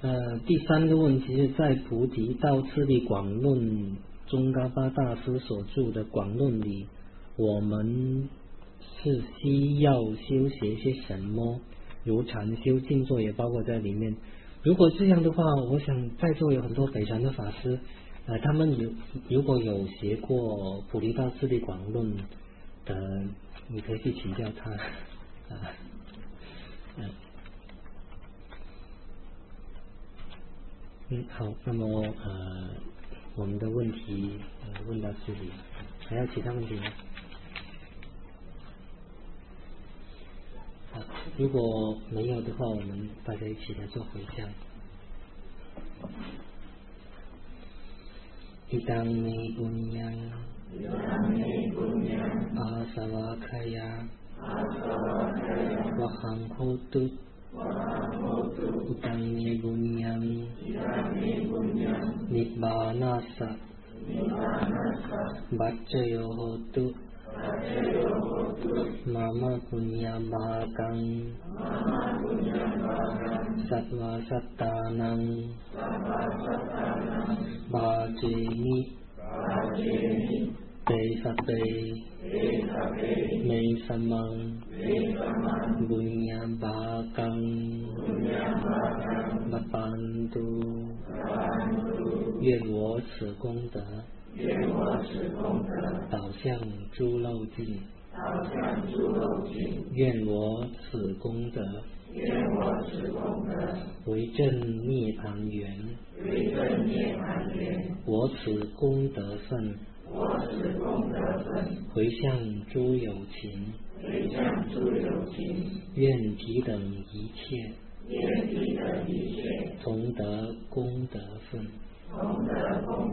第三个问题是在菩提道次第广论宗喀巴大师所著的广论里，我们是需要修学些什么？如禅修、静坐也包括在里面。如果这样的话，我想在座有很多北传的法师，他们如果有学过菩提道次第广论的，你可以去请教他。好，那么我们的问题问到这里，还有其他问题吗？如果没有的话，我们大家一起来做回向。Idang me punyang asavakaya wahang hotu Idang me punyang nibbanasa baccayo hotu Mama punya bhagam Sattva sattanang Bhajeni Te sape Me samang Punya bhagam Bapantu 愿我此功德导向诸漏境，愿我此功德为正涅槃缘，我此功德分回向诸有情，愿彼等一切同得功德分。